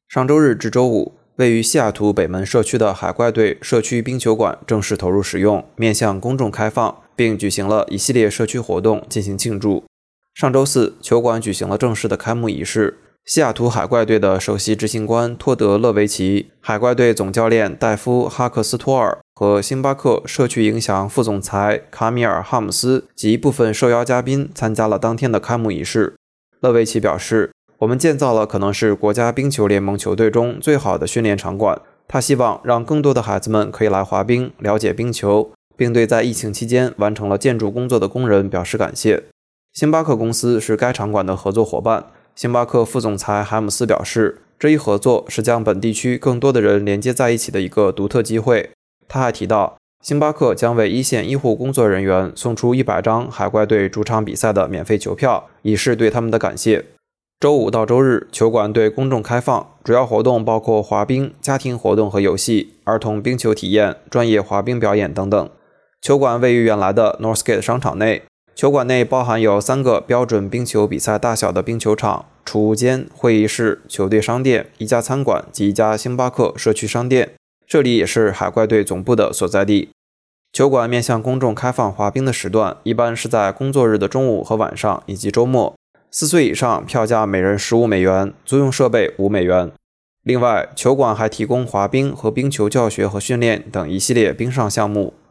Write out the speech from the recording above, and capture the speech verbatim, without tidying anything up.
上周日至周五，位于西雅图北门社区的海怪队社区冰球馆正式投入使用，面向公众开放，并举行了一系列社区活动进行庆祝。上周四，球馆举行了正式的开幕仪式。西雅图海怪队的首席执行官托德·勒维奇、海怪队总教练戴夫·哈克斯托尔和星巴克社区营销副总裁卡米尔·哈姆斯及部分受邀嘉宾参加了当天的开幕仪式。勒维奇表示，我们建造了可能是国家冰球联盟球队中最好的训练场馆。他希望让更多的孩子们可以来滑冰，了解冰球，并对在疫情期间完成了建筑工作的工人表示感谢。星巴克公司是该场馆的合作伙伴。星巴克副总裁海姆斯表示，这一合作是将本地区更多的人连接在一起的一个独特机会。他还提到，星巴克将为一线医护工作人员送出一百张海怪队主场比赛的免费球票，以示对他们的感谢。周五到周日，球馆对公众开放，主要活动包括滑冰、家庭活动和游戏、儿童冰球体验、专业滑冰表演等等。球馆位于原来的 Northgate 商场内，球馆内包含有三个标准冰球比赛大小的冰球场、储物间、会议室、球队商店、一家餐馆及一家星巴克社区商店。这里也是海怪队总部的所在地。球馆面向公众开放滑冰的时段一般是在工作日的中午和晚上以及周末。四岁以上票价每人十五美元，租用设备五美元。另外，球馆还提供滑冰和冰球教学和训练等一系列冰上项目。